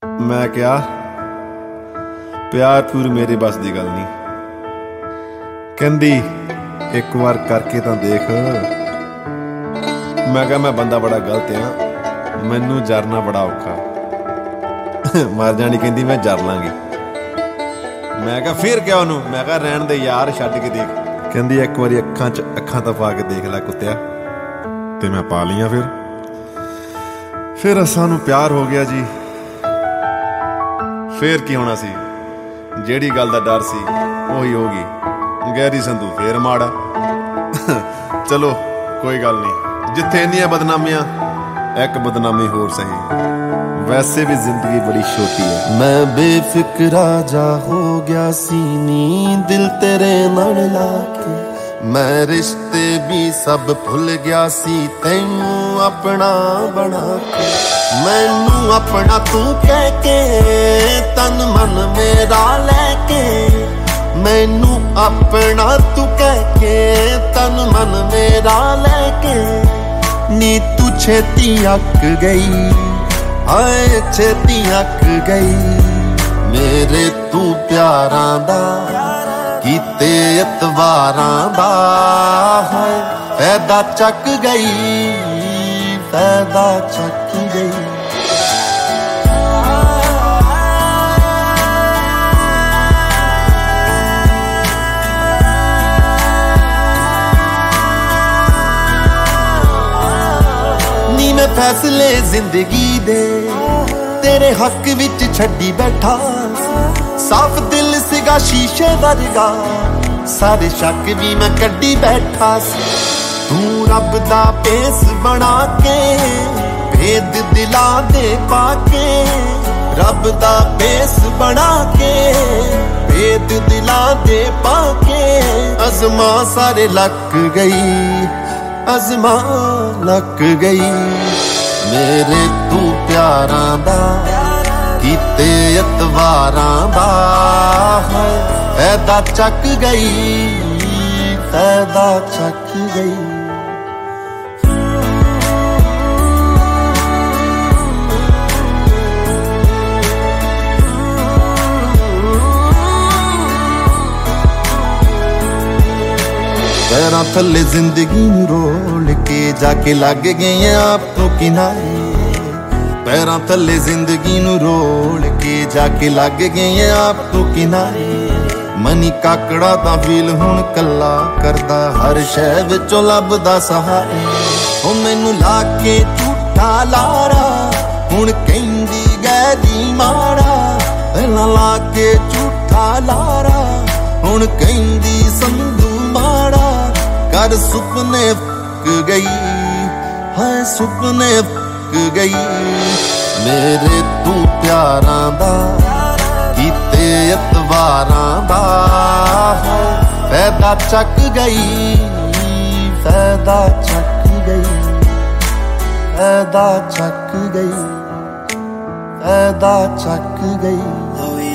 मैं क्या प्यार पूर मेरे बस की गल नहीं कहंदी एक बार करके तो देख। मैं क्या मैं बंदा बड़ा गलत हाँ, मैनू जरना बड़ा औखा। मर जानी कहंदी मैं जर लांगी। मैं क्या फिर क्या उन्हों, मैं क्या रहन दे यार छड्ड के देख। कहंदी एक बारी अखां च अखां तो पा के देख लै कुत्तिया। ते मैं पा लिया। फिर सानू प्यार हो गया जी। फिर की होना सी, जेड़ी गल दा डर सी वही होगी। गैरी संधू फिर माड़ा। चलो कोई गल नहीं, जिथे इन्नियां बदनामियां एक बदनामी होर सही। वैसे भी जिंदगी बड़ी छोटी है। मैं बेफिक्रा जा हो गया सीनी दिल तेरे नाल लाके। मैं रिश्ते भी सब भुल गया सी तैनू अपना बना के। मैनू अपना तू कह के तन मन मेरा लैके। मैनू अपना तू कह के तन मन मेरा लैके। नी तू छेती अक गई, हाय छेती अक गई। मेरे तू प्यारां दा कीते एतवारां दा हाय फैदा चक गई, फैदा चक गई। मैं फैसले जिंदगी दे तेरे हक विच छड्डी बैठा। साफ दिल सिगा शीशे वर्गा, सारे शक भी मैं कड्डी बैठा। तू रब दा पेस बना के भेद दिला दे पाके। रब दा पेस बना के भेद दिला दे पाके। अज़मा सारे लक गई, अज़मा लक गई। मेरे तू प्यारां दा कीते एतवारां दा फैदा चक गई, फैदा चक गई। पैरां थल्ले जिंदगी नूं रोल के जाके लग गए आप तो किनारे। पैरां थल्ले जिंदगी नूं रोल के जाके लग गए आप तो किनारे। मनी काकड़ा दा फील हुण कल्ला करदा, हर शै विचों लभदा सहारे। ओ मैनू ला के झूठा लारा हुण कहंदी गैरी माड़ा। पहलां ला के झूठा लारा हुण कहंदी संधू माड़ा। कर सुपने फक गई, हाय सुपने फक गई। मेरे तू प्यारां दा कीते एतवारां दा फैदा चक गई, फैदा चक गई, फैदा चक गई, फैदा चक गई।